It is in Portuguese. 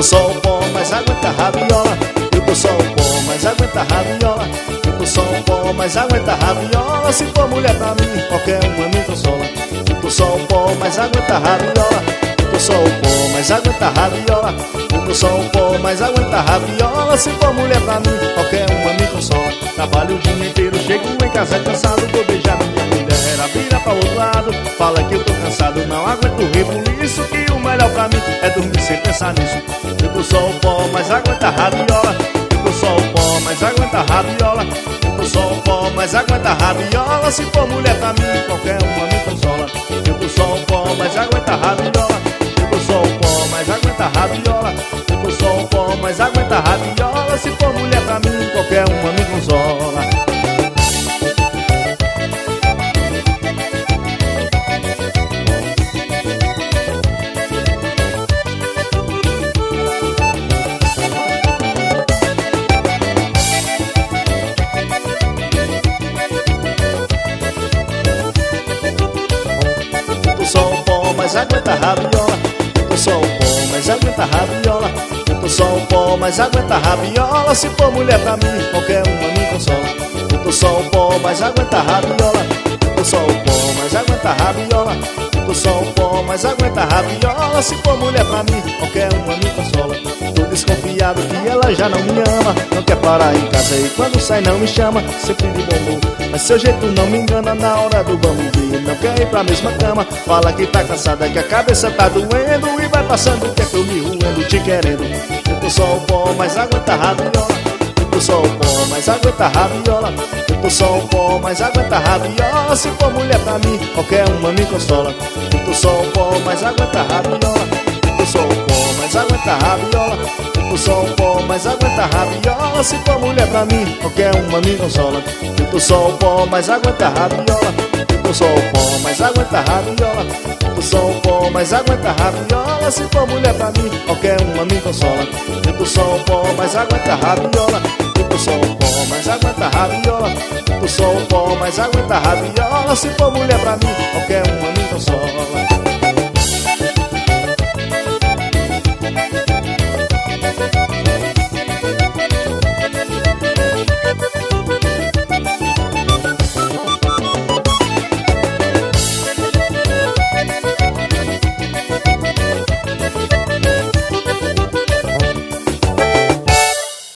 só o pó, mas aguenta a rabiola. Eu tô só o pó, mas aguenta a rabiola. Eu tô só o pó, mas aguenta a rabiola. Se for mulher pra mim, qualquer uma me consola. Eu tô só o pó, mas aguenta a rabiola. Eu tô só o pó, mas aguenta a rabiola. Eu tô só o pó, mas aguenta a rabiola. Se for mulher pra mim, qualquer uma me consola. Trabalho o dia inteiro, chego em casa cansado, vou beijar minha mulher, ela vira pra outro lado, fala que eu tô cansado, não aguento rir, por isso que o melhor pra mim é dormir sem pensar nisso. Eu tô só o pó, mas aguenta a rabiola. Eu tô só o pó, mas aguenta a rabiola. Eu tô só o pó, mas aguenta a rabiola. Se for mulher pra mim, qualquer uma me consola. Eu tô só o pó, mas aguenta a rabiola. Eu tô só o pó, mas aguenta a rabiola. Eu tô só o pó, mas aguenta a rabiola. Se for mulher pra mim, qualquer uma me consola. Mas aguenta a rabiola. Eu tô só o pó, mas aguenta a rabiola. Eu tô só o pó, mas aguenta a rabiola. Se for mulher pra mim, qualquer uma me consola. Eu tô só o pó, mas aguenta a rabiola. Eu tô só o pó, mas aguenta a rabiola. Eu tô só o pó, mas aguenta a rabiola. Se for mulher pra mim, qualquer uma me consola. Tô desconfiado que ela já não me ama, não quer parar em casa e quando sai não me chama, sempre de bom humor. Mas seu jeito não me engana na hora do vamos ver. Não quer ir pra mesma cama, fala que tá cansada, que a cabeça tá doendo e vai passando o tempo me roendo, te querendo. Eu tô só o pó, mas aguenta a rabiola. Eu tô só o pó, mas aguenta a rabiola. Eu tô só o pó, mas aguenta a rabiola. Se for mulher pra mim, qualquer uma me consola. Eu tô só o pó, mas aguenta a rabiola. Eu tô só o pó, mas aguenta a rabiola. Eu tô só o pó, mas aguenta a rabiola. Se for mulher pra mim, qualquer uma me consola. Eu tô só o pó, mas aguenta a rabiola. Eu tô só o pó, mas aguenta a rabiola. Eu tô só o pó, mas aguenta a rabiola. Se for mulher pra mim, qualquer uma me consola. Eu tô só o pó, mas aguenta a rabiola. Eu tô só o pó, mas aguenta a rabiola. Eu tô só o pó, mas aguenta a rabiola. Se for mulher pra mim, qualquer